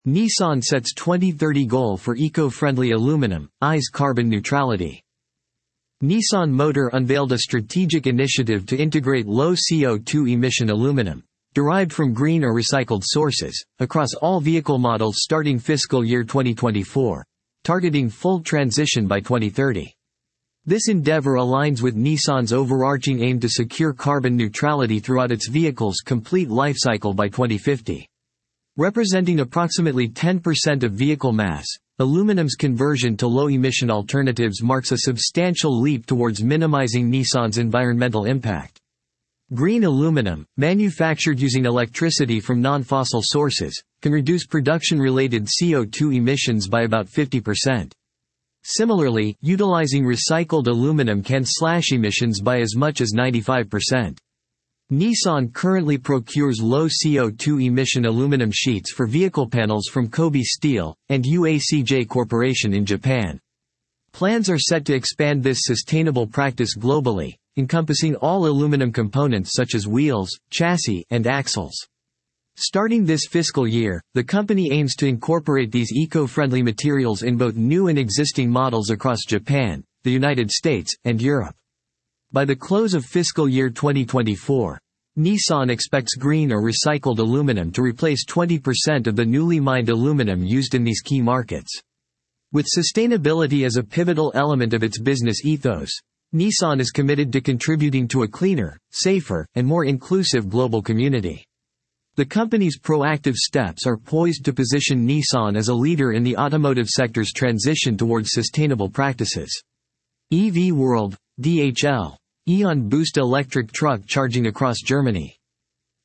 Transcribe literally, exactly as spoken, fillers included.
Nissan sets twenty thirty goal for eco-friendly aluminum, eyes carbon neutrality. Nissan Motor unveiled a strategic initiative to integrate low C O two emission aluminum, derived from green or recycled sources, across all vehicle models starting fiscal year twenty twenty-four, targeting full transition by twenty thirty. This endeavor aligns with Nissan's overarching aim to secure carbon neutrality throughout its vehicle's complete lifecycle by twenty fifty. Representing approximately ten percent of vehicle mass, aluminum's conversion to low-emission alternatives marks a substantial leap towards minimizing Nissan's environmental impact. Green aluminum, manufactured using electricity from non-fossil sources, can reduce production-related C O two emissions by about fifty percent. Similarly, utilizing recycled aluminum can slash emissions by as much as ninety-five percent. Nissan currently procures low C O two emission aluminum sheets for vehicle panels from Kobe Steel and U A C J Corporation in Japan. Plans are set to expand this sustainable practice globally, encompassing all aluminum components such as wheels, chassis, and axles. Starting this fiscal year, the company aims to incorporate these eco-friendly materials in both new and existing models across Japan, the United States, and Europe. By the close of fiscal year twenty twenty-four, Nissan expects green or recycled aluminum to replace twenty percent of the newly mined aluminum used in these key markets. With sustainability as a pivotal element of its business ethos, Nissan is committed to contributing to a cleaner, safer, and more inclusive global community. The company's proactive steps are poised to position Nissan as a leader in the automotive sector's transition towards sustainable practices. E V World, D H L. Eon Boost electric truck charging across Germany.